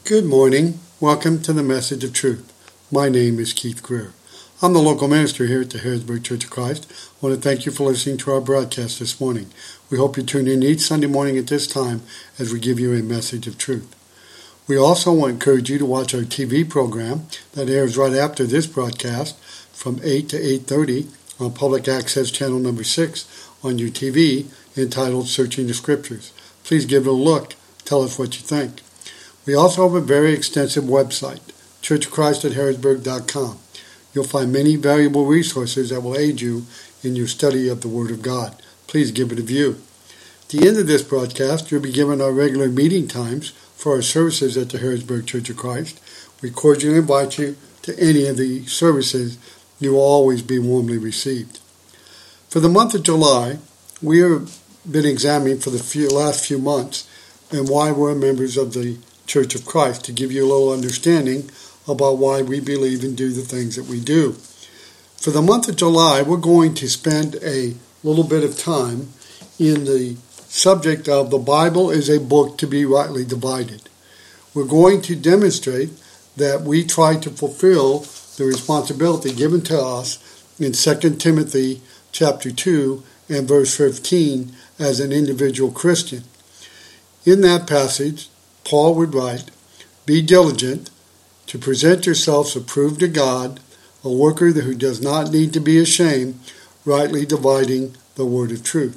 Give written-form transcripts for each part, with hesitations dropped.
Good morning. Welcome to the Message of Truth. My name is Keith Greer. I'm the local minister here at the Harrisburg Church of Christ. I want to thank you for listening to our broadcast this morning. We hope you tune in each Sunday morning at this time as we give you a message of truth. We also want to encourage you to watch our TV program that airs right after this broadcast from 8 to 8:30 on Public Access Channel number 6 on your TV entitled Searching the Scriptures. Please give it a look. Tell us what you think. We also have a very extensive website, churchofchrist@harrisburg.com. You'll find many valuable resources that will aid you in your study of the Word of God. Please give it a view. At the end of this broadcast, you'll be given our regular meeting times for our services at the Harrisburg Church of Christ. We cordially invite you to any of the services. You will always be warmly received. For the month of July, we have been examining for the last few months and why we're members of the Church of Christ, to give you a little understanding about why we believe and do the things that we do. For the month of July, we're going to spend a little bit of time in the subject of the Bible is a book to be rightly divided. We're going to demonstrate that we try to fulfill the responsibility given to us in 2 Timothy chapter 2 and verse 15 as an individual Christian. In that passage, Paul would write, "Be diligent to present yourselves approved to God, a worker who does not need to be ashamed, rightly dividing the word of truth."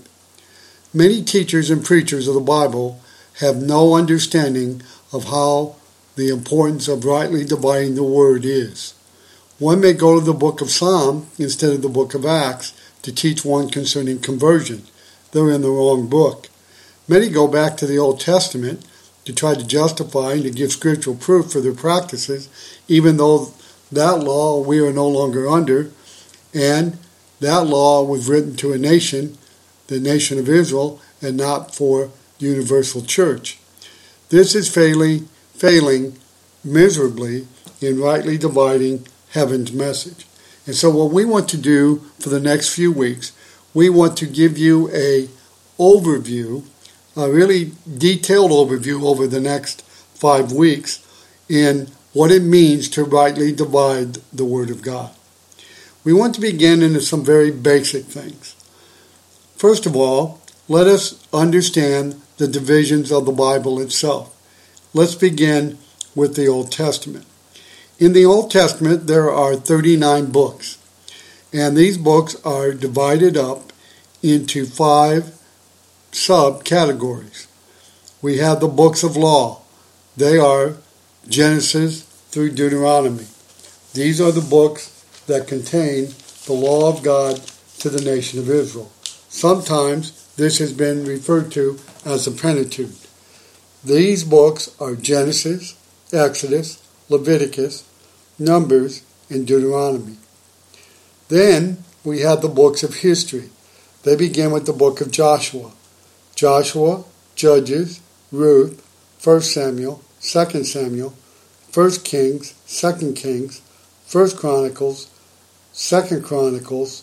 Many teachers and preachers of the Bible have no understanding of how the importance of rightly dividing the word is. One may go to the book of Psalm instead of the book of Acts to teach one concerning conversion. They're in the wrong book. Many go back to the Old Testament to try to justify and to give scriptural proof for their practices, even though that law we are no longer under, and that law was written to a nation, the nation of Israel, and not for the universal church. This is failing miserably in rightly dividing heaven's message. And so what we want to do for the next few weeks, we want to give you a really detailed overview over the next 5 weeks in what it means to rightly divide the Word of God. We want to begin into some very basic things. First of all, let us understand the divisions of the Bible itself. Let's begin with the Old Testament. In the Old Testament, there are 39 books, and these books are divided up into 5 subcategories. We have the books of law. They are Genesis through Deuteronomy. These are the books that contain the law of God to the nation of Israel. Sometimes this has been referred to as the Pentateuch. These books are Genesis, Exodus, Leviticus, Numbers, and Deuteronomy. Then we have the books of history. They begin with the book of Joshua, Judges, Ruth, 1 Samuel, 2 Samuel, 1 Kings, 2 Kings, 1 Chronicles, 2 Chronicles,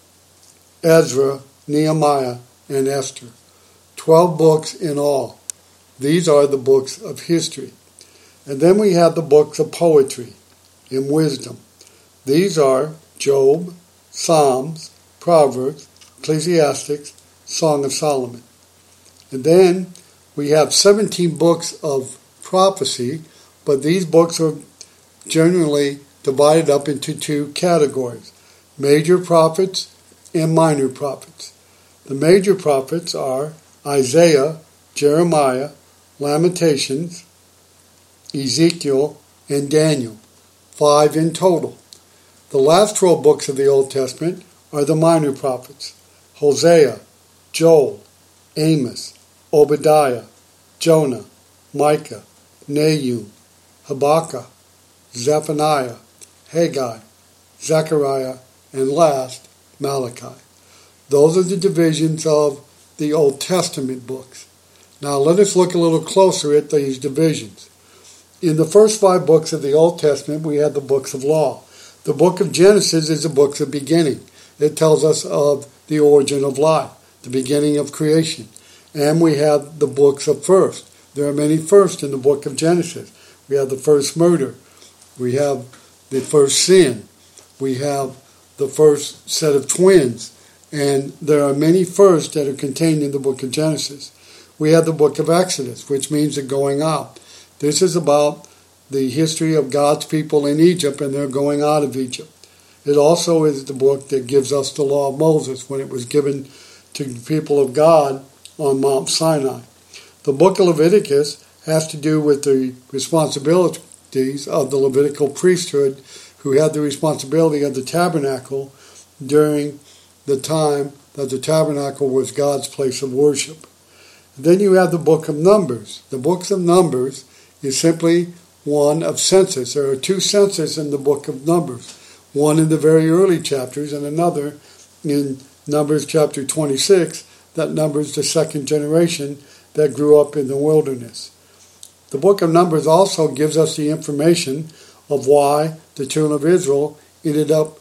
Ezra, Nehemiah, and Esther. 12 books in all. These are the books of history. And then we have the books of poetry and wisdom. These are Job, Psalms, Proverbs, Ecclesiastes, Song of Solomon. And then we have 17 books of prophecy, but these books are generally divided up into 2 categories, major prophets and minor prophets. The major prophets are Isaiah, Jeremiah, Lamentations, Ezekiel, and Daniel, 5 in total. The last 12 books of the Old Testament are the minor prophets, Hosea, Joel, Amos, Obadiah, Jonah, Micah, Nahum, Habakkuk, Zephaniah, Haggai, Zechariah, and last, Malachi. Those are the divisions of the Old Testament books. Now let us look a little closer at these divisions. In the first 5 books of the Old Testament, we have the books of law. The book of Genesis is the book of beginning. It tells us of the origin of life, the beginning of creation. And we have the books of first. There are many firsts in the book of Genesis. We have the first murder. We have the first sin. We have the first set of twins. And there are many firsts that are contained in the book of Genesis. We have the book of Exodus, which means the going out. This is about the history of God's people in Egypt and their going out of Egypt. It also is the book that gives us the law of Moses when it was given to the people of God on Mount Sinai. The book of Leviticus has to do with the responsibilities of the Levitical priesthood, who had the responsibility of the tabernacle during the time that the tabernacle was God's place of worship. Then you have the book of Numbers. The book of Numbers is simply one of census. There are two censuses in the book of Numbers. One in the very early chapters and another in Numbers chapter 26 that numbers the second generation that grew up in the wilderness. The book of Numbers also gives us the information of why the children of Israel ended up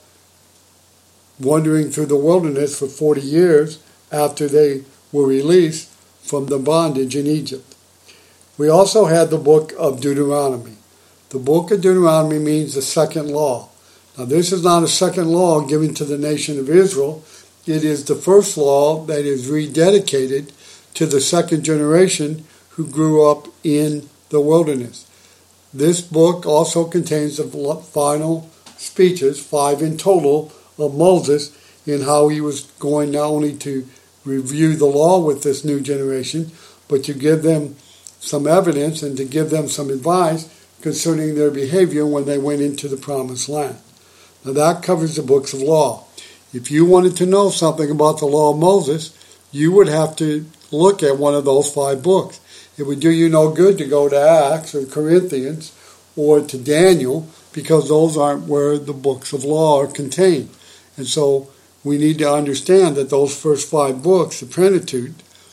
wandering through the wilderness for 40 years after they were released from the bondage in Egypt. We also had the book of Deuteronomy. The book of Deuteronomy means the second law. Now, this is not a second law given to the nation of Israel. It is the first law that is rededicated to the second generation who grew up in the wilderness. This book also contains the final speeches, 5 in total, of Moses in how he was going not only to review the law with this new generation, but to give them some evidence and to give them some advice concerning their behavior when they went into the promised land. Now that covers the books of law. If you wanted to know something about the law of Moses, you would have to look at one of those 5 books. It would do you no good to go to Acts or Corinthians or to Daniel, because those aren't where the books of law are contained. And so we need to understand that those first 5 books, the Pentateuch,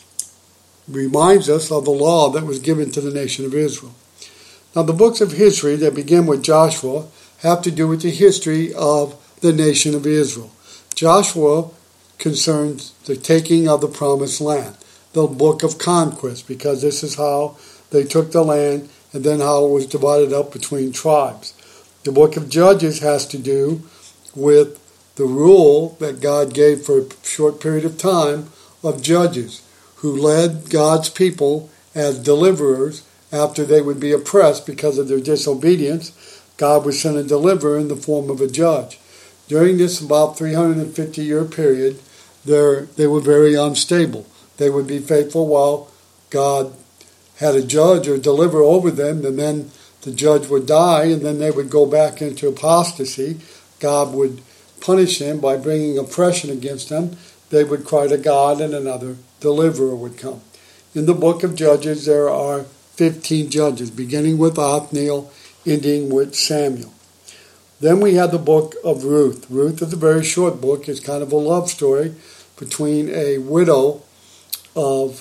reminds us of the law that was given to the nation of Israel. Now the books of history that begin with Joshua have to do with the history of the nation of Israel. Joshua concerns the taking of the promised land, the book of conquest, because this is how they took the land and then how it was divided up between tribes. The book of Judges has to do with the rule that God gave for a short period of time of judges who led God's people as deliverers after they would be oppressed because of their disobedience. God would send a deliverer in the form of a judge. During this about 350-year period, they were very unstable. They would be faithful while God had a judge or deliverer over them, and then the judge would die, and then they would go back into apostasy. God would punish them by bringing oppression against them. They would cry to God, and another deliverer would come. In the book of Judges, there are 15 judges, beginning with Othniel, ending with Samuel. Then we have the book of Ruth. Ruth is a very short book. It's kind of a love story between a widow of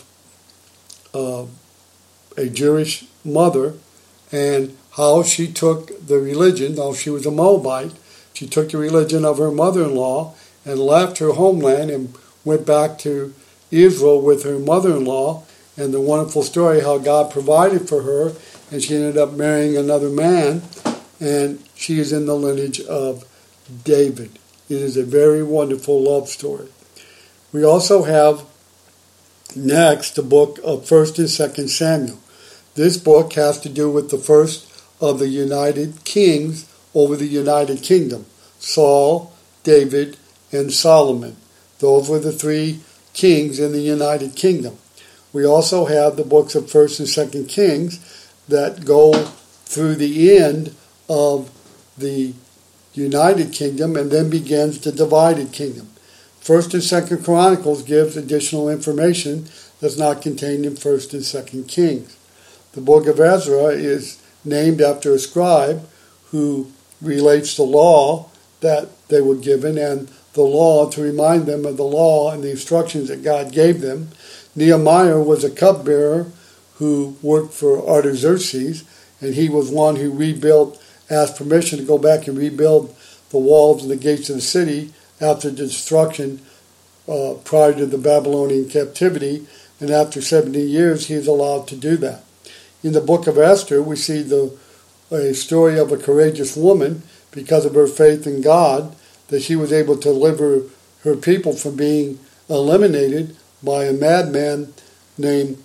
a Jewish mother and how she took the religion, though she was a Moabite, she took the religion of her mother-in-law and left her homeland and went back to Israel with her mother-in-law, and the wonderful story how God provided for her, and she ended up marrying another man, and she is in the lineage of David. It is a very wonderful love story. We also have next the book of 1st and 2nd Samuel. This book has to do with the first of the united kings over the united kingdom, Saul, David, and Solomon. Those were the 3 kings in the united kingdom. We also have the books of 1st and 2nd Kings that go through the end of the united kingdom and then begins the divided kingdom. 1st and 2nd Chronicles gives additional information that's not contained in 1st and 2nd Kings. The book of Ezra is named after a scribe who relates the law that they were given and the law to remind them of the law and the instructions that God gave them. Nehemiah was a cupbearer who worked for Artaxerxes, and he was one who asked permission to go back and rebuild the walls and the gates of the city after the destruction prior to the Babylonian captivity, and after 70 years he is allowed to do that. In the book of Esther, we see the a story of a courageous woman, because of her faith in God, that she was able to deliver her people from being eliminated by a madman named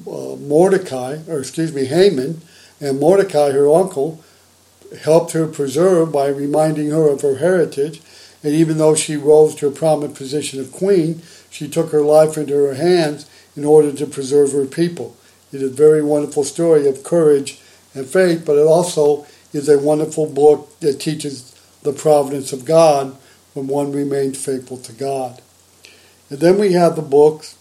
Haman, and Mordecai, her uncle, helped her preserve by reminding her of her heritage. And even though she rose to a prominent position of queen, she took her life into her hands in order to preserve her people. It is a very wonderful story of courage and faith, but it also is a wonderful book that teaches the providence of God when one remains faithful to God. And then we have the books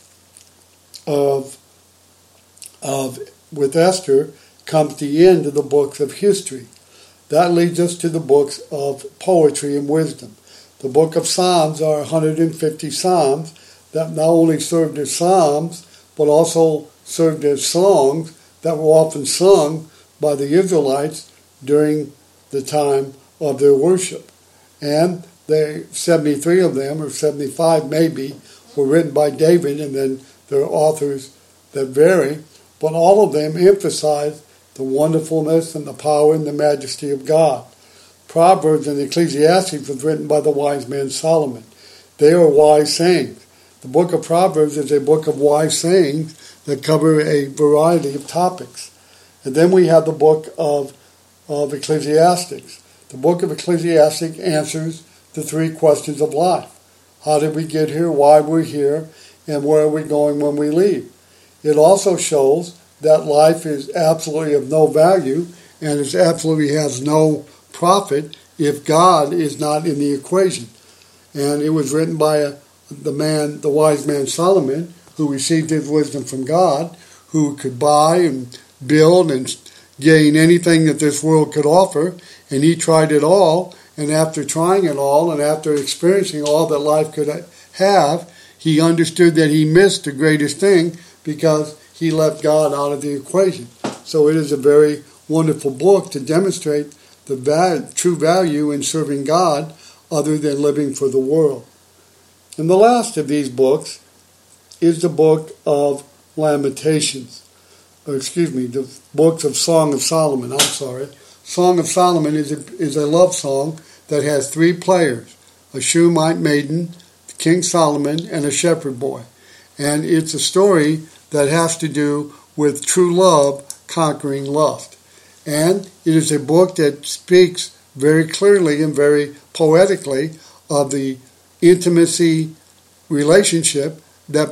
with Esther comes the end of the books of history. That leads us to the books of poetry and wisdom. The book of Psalms are 150 psalms that not only served as psalms, but also served as songs that were often sung by the Israelites during the time of their worship. And 73 of them, or 75 maybe, were written by David, and then there are authors that vary, but all of them emphasize the wonderfulness and the power and the majesty of God. Proverbs and Ecclesiastes was written by the wise man Solomon. They are wise sayings. The book of Proverbs is a book of wise sayings that cover a variety of topics. And then we have the book of Ecclesiastes. The book of Ecclesiastes answers the three questions of life. How did we get here, why we're here, and where are we going when we leave? It also shows that life is absolutely of no value and it absolutely has no profit if God is not in the equation. And it was written by the wise man Solomon, who received his wisdom from God, who could buy and build and gain anything that this world could offer, and he tried it all, and after trying it all and after experiencing all that life could have, he understood that he missed the greatest thing because he left God out of the equation. So it is a very wonderful book to demonstrate the true value in serving God other than living for the world. And the last of these books is the book of Lamentations. The books of Song of Solomon. Song of Solomon is a love song that has three players, a Shunammite maiden, King Solomon, and a shepherd boy. And it's a story that has to do with true love conquering lust. And it is a book that speaks very clearly and very poetically of the intimacy relationship that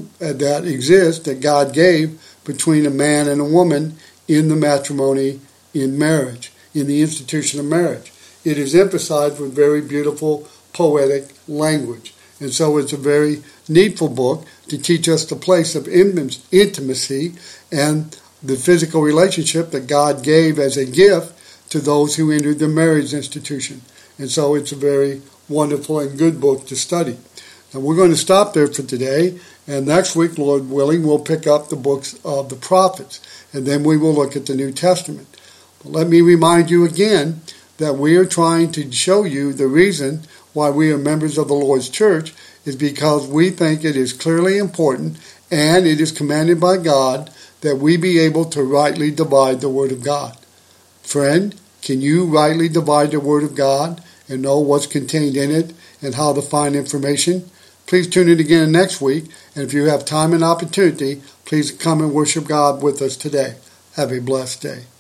exists, that God gave between a man and a woman in the matrimony, in marriage, in the institution of marriage. It is emphasized with very beautiful poetic language. And so it's a very needful book to teach us the place of intimacy and the physical relationship that God gave as a gift to those who entered the marriage institution. And so it's a very wonderful and good book to study. And we're going to stop there for today, and next week, Lord willing, we'll pick up the books of the prophets, and then we will look at the New Testament. But let me remind you again that we are trying to show you the reason why we are members of the Lord's Church is because we think it is clearly important and it is commanded by God that we be able to rightly divide the Word of God. Friend, can you rightly divide the Word of God and know what's contained in it and how to find information? Please tune in again next week, and if you have time and opportunity, please come and worship God with us today. Have a blessed day.